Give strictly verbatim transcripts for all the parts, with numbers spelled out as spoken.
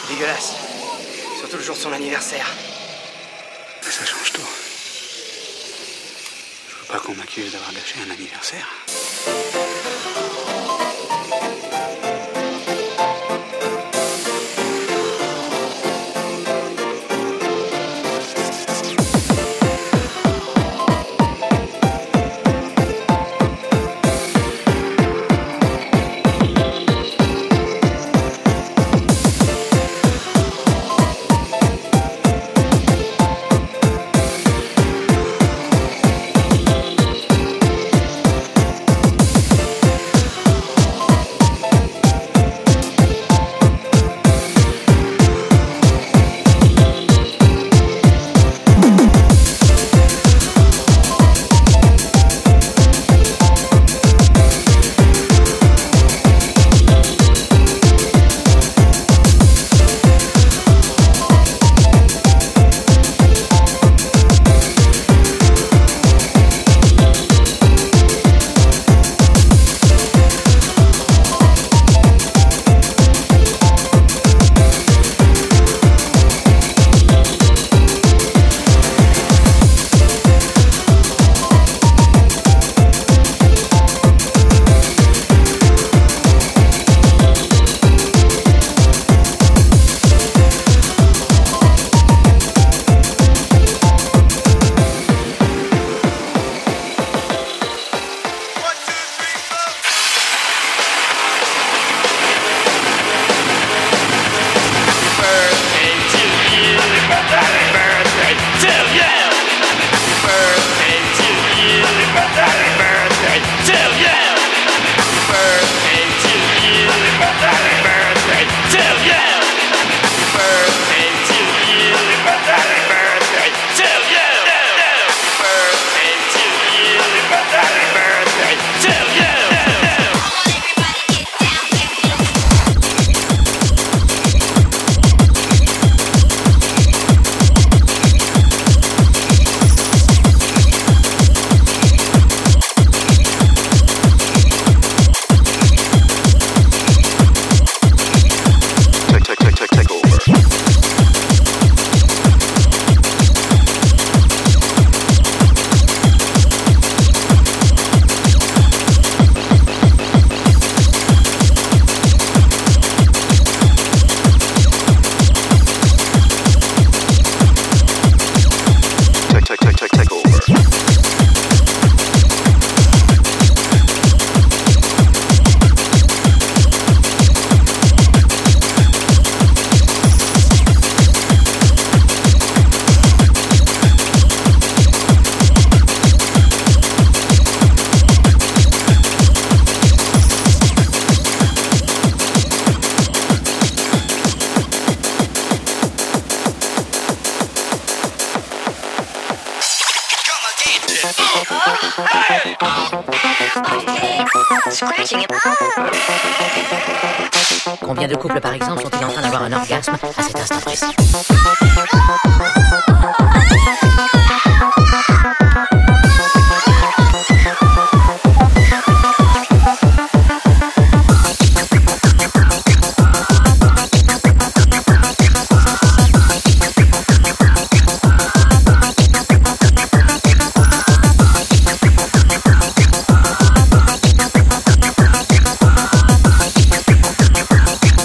Dégueulasse. Surtout le jour de son anniversaire. Mais ça change tout. Je veux pas qu'on m'accuse d'avoir gâché un anniversaire. Combien de couples, par exemple, sont-ils en train d'avoir un orgasme à cet instant précis?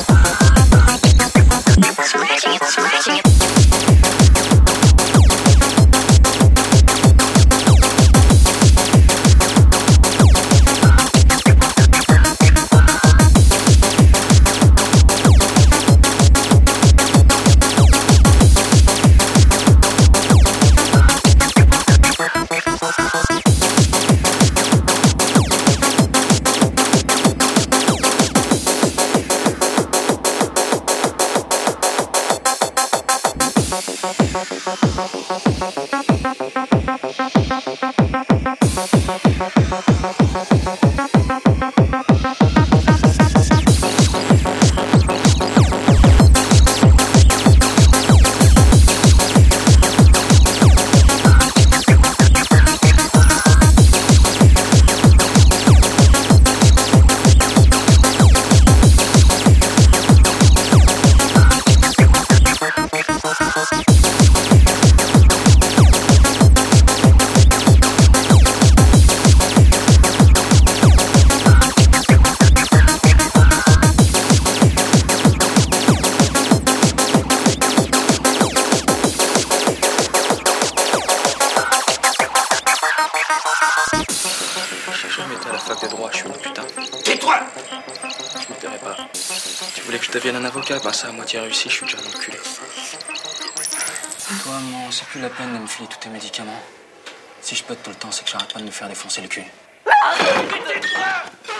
Scratching it, scratching it. devienne un avocat, bah ça a moitié réussi, je suis déjà un enculé. Toi, maman, c'est plus la peine de me filer tous tes médicaments. Si je pète tout le temps, c'est que j'arrête pas de me faire défoncer le cul.